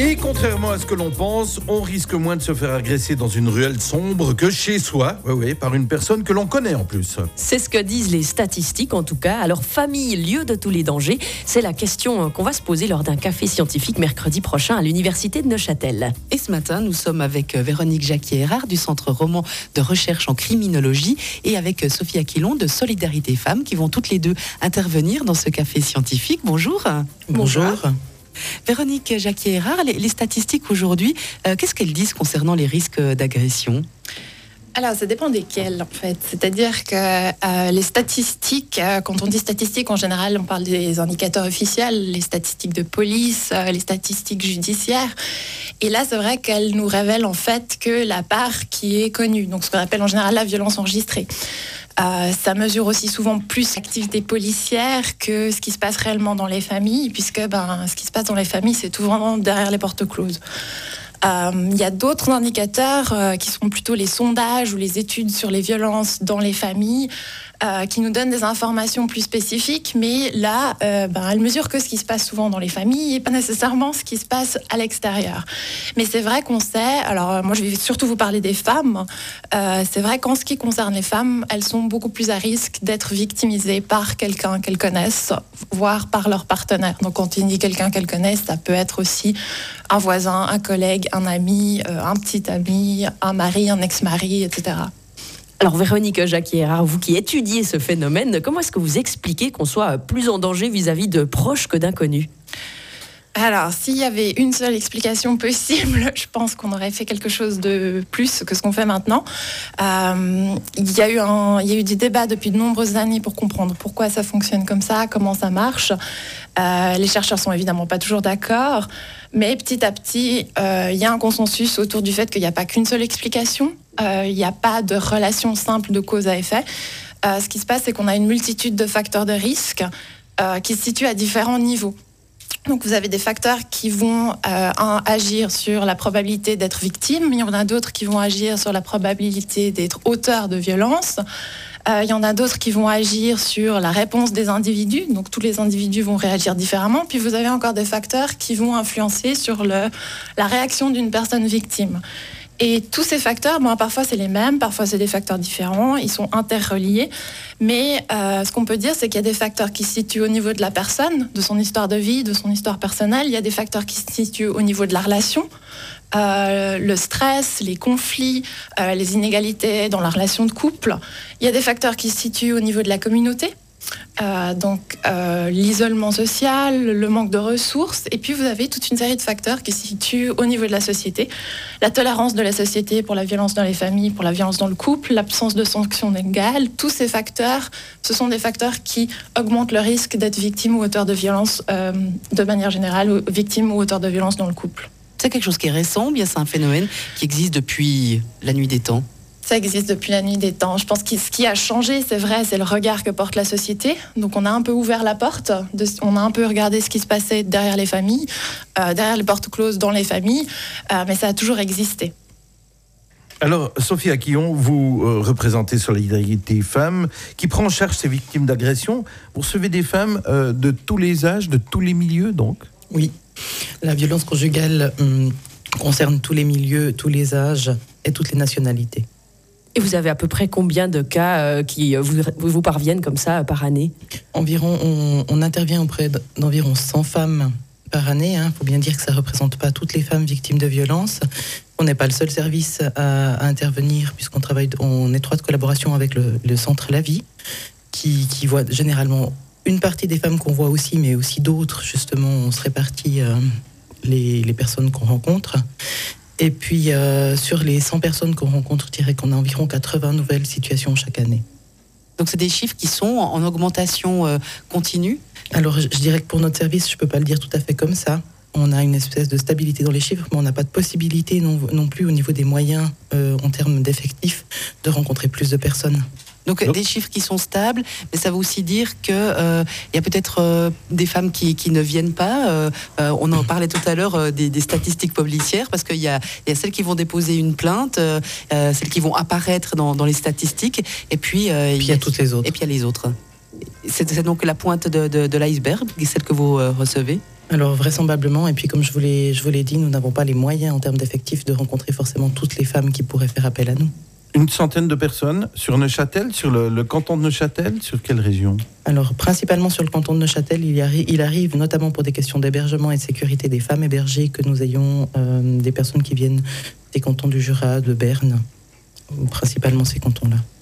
Et contrairement à ce que l'on pense, on risque moins de se faire agresser dans une ruelle sombre que chez soi, par une personne que l'on connaît en plus. C'est ce que disent les statistiques en tout cas. Alors famille, lieu de tous les dangers, c'est la question qu'on va se poser lors d'un café scientifique mercredi prochain à l'université de Neuchâtel. Et ce matin, nous sommes avec Véronique Jacquier-Hérard du Centre roman de recherche en criminologie et avec Sophie Aquilon de Solidarité Femmes qui vont toutes les deux intervenir dans ce café scientifique. Bonjour. Bonjour. Véronique Jacquier-Hérard, les statistiques aujourd'hui, qu'est-ce qu'elles disent concernant les risques d'agression ? Alors, ça dépend desquelles, en fait. C'est-à-dire que les statistiques, quand on dit statistiques, en général, on parle des indicateurs officiels, les statistiques de police, les statistiques judiciaires. Et là, c'est vrai qu'elles nous révèlent, en fait, que la part qui est connue, donc ce qu'on appelle en général la violence enregistrée. Ça mesure aussi souvent plus l'activité policière que ce qui se passe réellement dans les familles, puisque ce qui se passe dans les familles, c'est tout vraiment derrière les portes closes. Il y a d'autres indicateurs qui sont plutôt les sondages ou les études sur les violences dans les familles qui nous donnent des informations plus spécifiques, mais là, elles mesurent que ce qui se passe souvent dans les familles et pas nécessairement ce qui se passe à l'extérieur. Mais c'est vrai qu'on sait, alors moi je vais surtout vous parler des femmes, c'est vrai qu'en ce qui concerne les femmes, elles sont beaucoup plus à risque d'être victimisées par quelqu'un qu'elles connaissent, voire par leur partenaire. Donc quand on dit quelqu'un qu'elles connaissent, ça peut être aussi un voisin, un collègue, un ami, un petit ami, un mari, un ex-mari, etc. Alors Véronique Jacquier-Hérard, vous qui étudiez ce phénomène, comment est-ce que vous expliquez qu'on soit plus en danger vis-à-vis de proches que d'inconnus ? Alors, s'il y avait une seule explication possible, je pense qu'on aurait fait quelque chose de plus que ce qu'on fait maintenant. Il y a eu des débats depuis de nombreuses années pour comprendre pourquoi ça fonctionne comme ça, comment ça marche. Les chercheurs sont évidemment pas toujours d'accord, mais petit à petit, il y a un consensus autour du fait qu'il n'y a pas qu'une seule explication. Il n'y a pas de relation simple de cause à effet. Ce qui se passe, c'est qu'on a une multitude de facteurs de risque qui se situent à différents niveaux. Donc vous avez des facteurs qui vont agir sur la probabilité d'être victime, il y en a d'autres qui vont agir sur la probabilité d'être auteur de violence, il y en a d'autres qui vont agir sur la réponse des individus, donc tous les individus vont réagir différemment, puis vous avez encore des facteurs qui vont influencer sur la réaction d'une personne victime. Et tous ces facteurs, parfois c'est les mêmes, parfois c'est des facteurs différents, ils sont interreliés. Mais ce qu'on peut dire, c'est qu'il y a des facteurs qui se situent au niveau de la personne, de son histoire de vie, de son histoire personnelle. Il y a des facteurs qui se situent au niveau de la relation, le stress, les conflits, les inégalités dans la relation de couple. Il y a des facteurs qui se situent au niveau de la communauté. L'isolement social, le manque de ressources, et puis vous avez toute une série de facteurs qui se situent au niveau de la société, la tolérance de la société pour la violence dans les familles, pour la violence dans le couple, l'absence de sanctions légales. Tous ces facteurs, ce sont des facteurs qui augmentent le risque d'être victime ou auteur de violence de manière générale, ou victime ou auteur de violence dans le couple. C'est quelque chose qui est récent ou bien c'est un phénomène qui existe depuis la nuit des temps ? Ça existe depuis la nuit des temps. Je pense que ce qui a changé, c'est vrai, c'est le regard que porte la société. Donc on a un peu ouvert la porte, on a un peu regardé ce qui se passait derrière les familles, derrière les portes closes dans les familles, mais ça a toujours existé. Alors, Sophie Aquilon, vous représentez Solidarité Femmes, qui prend en charge ces victimes d'agression. Vous recevez des femmes de tous les âges, de tous les milieux, donc ? Oui, la violence conjugale concerne tous les milieux, tous les âges et toutes les nationalités. Et vous avez à peu près combien de cas qui vous parviennent comme ça par année ? Environ, on intervient auprès d'environ 100 femmes par année. Il faut bien dire que ça ne représente pas toutes les femmes victimes de violences. On n'est pas le seul service à intervenir puisqu'on travaille en étroite collaboration avec le Centre La Vie qui voit généralement une partie des femmes qu'on voit aussi, mais aussi d'autres. Justement, on se répartit les personnes qu'on rencontre. Et puis, sur les 100 personnes qu'on rencontre, je dirais qu'on a environ 80 nouvelles situations chaque année. Donc, c'est des chiffres qui sont en augmentation continue ? Alors, je dirais que pour notre service, je ne peux pas le dire tout à fait comme ça. On a une espèce de stabilité dans les chiffres, mais on n'a pas de possibilité non plus au niveau des moyens, en termes d'effectifs, de rencontrer plus de personnes. Donc des chiffres qui sont stables, mais ça veut aussi dire qu'il y a peut-être des femmes qui ne viennent pas. On en parlait tout à l'heure des statistiques policières, parce qu'il y a celles qui vont déposer une plainte, celles qui vont apparaître dans les statistiques, et puis il y a toutes les autres. Et puis il y a les autres. c'est donc la pointe de l'iceberg, celle que vous recevez? Alors vraisemblablement, et puis comme je vous l'ai dit, nous n'avons pas les moyens en termes d'effectifs de rencontrer forcément toutes les femmes qui pourraient faire appel à nous. Une centaine de personnes sur Neuchâtel, sur le canton de Neuchâtel, sur quelle région? Alors principalement sur le canton de Neuchâtel, il arrive notamment pour des questions d'hébergement et de sécurité des femmes hébergées que nous ayons des personnes qui viennent des cantons du Jura, de Berne, principalement ces cantons-là.